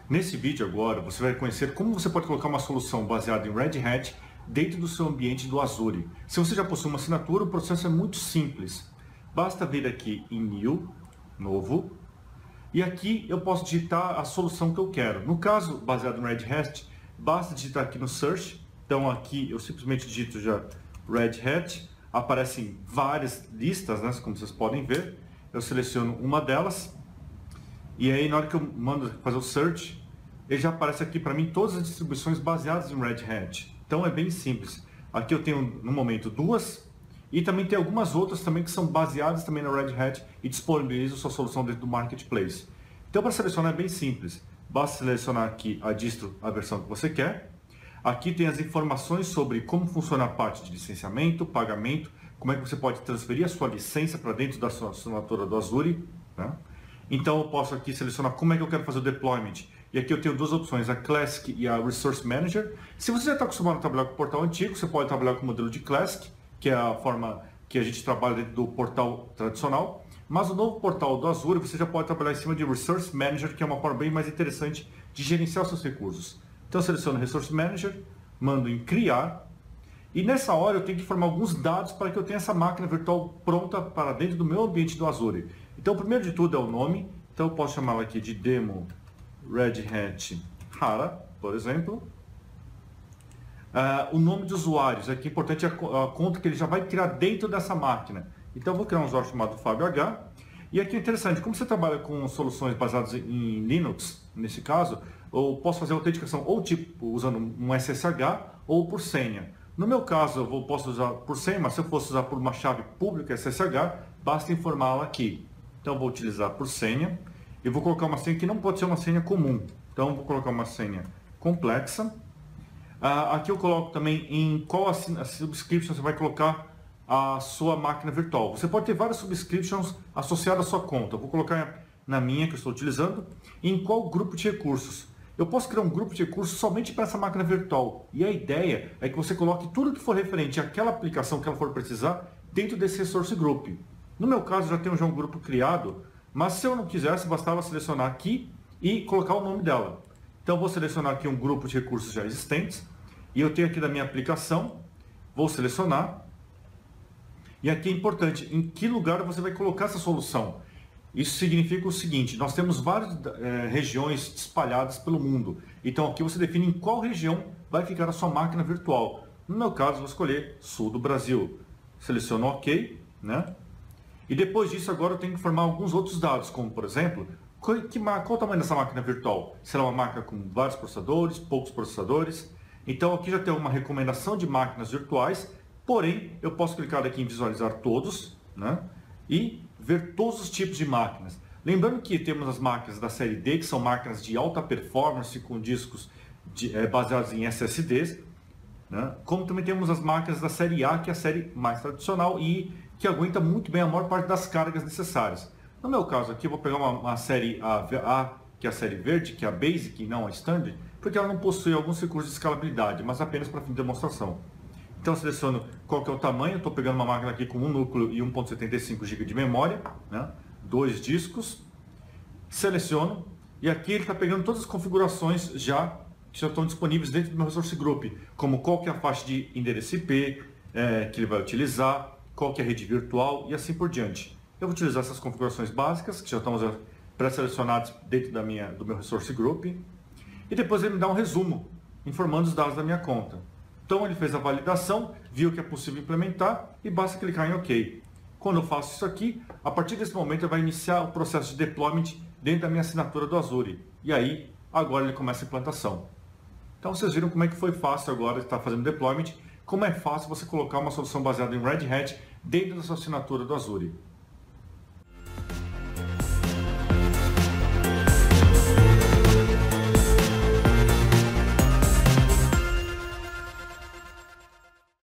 Nesse vídeo agora, você vai conhecer como você pode colocar uma solução baseada em Red Hat dentro do seu ambiente do Azure. Se você já possui uma assinatura, o processo é muito simples. Basta vir aqui em New, Novo, e aqui eu posso digitar a solução que eu quero. No caso, baseado em Red Hat, basta digitar aqui no Search. Então aqui eu simplesmente digito já Red Hat, aparecem várias listas, né, como vocês podem ver. Eu seleciono uma delas, e aí na hora que eu mando fazer o Search, ele já aparece aqui para mim todas as distribuições baseadas em Red Hat. Então é bem simples. Aqui eu tenho no momento duas, e também tem algumas outras também que são baseadas também na Red Hat e disponibilizam sua solução dentro do Marketplace. Então para selecionar é bem simples. Basta selecionar aqui a distro, a versão que você quer. Aqui tem as informações sobre como funciona a parte de licenciamento, pagamento, como é que você pode transferir a sua licença para dentro da sua assinatura do Azure, né? Então eu posso aqui selecionar como é que eu quero fazer o deployment. E aqui eu tenho duas opções, a Classic e a Resource Manager. Se você já está acostumado a trabalhar com o portal antigo, você pode trabalhar com o modelo de Classic, que é a forma que a gente trabalha dentro do portal tradicional. Mas o novo portal do Azure, você já pode trabalhar em cima de Resource Manager, que é uma forma bem mais interessante de gerenciar os seus recursos. Então eu seleciono Resource Manager, mando em Criar. E nessa hora eu tenho que informar alguns dados para que eu tenha essa máquina virtual pronta para dentro do meu ambiente do Azure. Então o primeiro de tudo é o nome. Então eu posso chamá-la aqui de Demo Red Hat HANA, por exemplo. O nome de usuários, aqui é importante a conta que ele já vai criar dentro dessa máquina. Então eu vou criar um usuário chamado Fábio H. E aqui é interessante, como você trabalha com soluções baseadas em Linux, nesse caso, eu posso fazer a autenticação ou tipo usando um SSH ou por senha. No meu caso, eu posso usar por senha, mas se eu fosse usar por uma chave pública SSH, basta informá-la aqui. Então eu vou utilizar por senha. Eu vou colocar uma senha que não pode ser uma senha comum. Então eu vou colocar uma senha complexa. Aqui eu coloco também em qual a subscription você vai colocar a sua máquina virtual. Você pode ter várias subscriptions associadas à sua conta. Eu vou colocar na minha que eu estou utilizando. E em qual grupo de recursos. Eu posso criar um grupo de recursos somente para essa máquina virtual. E a ideia é que você coloque tudo que for referente àquela aplicação que ela for precisar dentro desse resource group. No meu caso, já tenho já um grupo criado, mas se eu não quisesse, bastava selecionar aqui e colocar o nome dela. Então, eu vou selecionar aqui um grupo de recursos já existentes, e eu tenho aqui da minha aplicação, vou selecionar, e aqui é importante, em que lugar você vai colocar essa solução. Isso significa o seguinte, nós temos várias regiões espalhadas pelo mundo, então aqui você define em qual região vai ficar a sua máquina virtual. No meu caso, eu vou escolher Sul do Brasil. Seleciono OK, né? E depois disso, agora eu tenho que informar alguns outros dados, como por exemplo, qual o tamanho dessa máquina virtual? Será uma máquina com vários processadores, poucos processadores? Então aqui já tem uma recomendação de máquinas virtuais, porém eu posso clicar aqui em visualizar todos, né? E ver todos os tipos de máquinas. Lembrando que temos as máquinas da série D, que são máquinas de alta performance com discos baseados em SSDs, né? Como também temos as máquinas da série A, que é a série mais tradicional e que aguenta muito bem a maior parte das cargas necessárias. No meu caso aqui, eu vou pegar uma série A, que é a série verde, que é a Basic e não a Standard, porque ela não possui alguns recursos de escalabilidade, mas apenas para fim de demonstração. Então eu seleciono qual que é o tamanho, estou pegando uma máquina aqui com um núcleo e 1.75 GB de memória, né? 2 discos, seleciono, e aqui ele está pegando todas as configurações que já estão disponíveis dentro do meu Resource Group, como qual que é a faixa de endereço IP que ele vai utilizar, qual que é a rede virtual e assim por diante. Eu vou utilizar essas configurações básicas, que já estão pré-selecionadas dentro do meu Resource Group, e depois ele me dá um resumo, informando os dados da minha conta. Então ele fez a validação, viu que é possível implementar e basta clicar em OK. Quando eu faço isso aqui, a partir desse momento ele vai iniciar o processo de deployment dentro da minha assinatura do Azure. E aí, agora ele começa a implantação. Então vocês viram como é que foi fácil agora estar fazendo deployment, como é fácil você colocar uma solução baseada em Red Hat dentro da sua assinatura do Azure.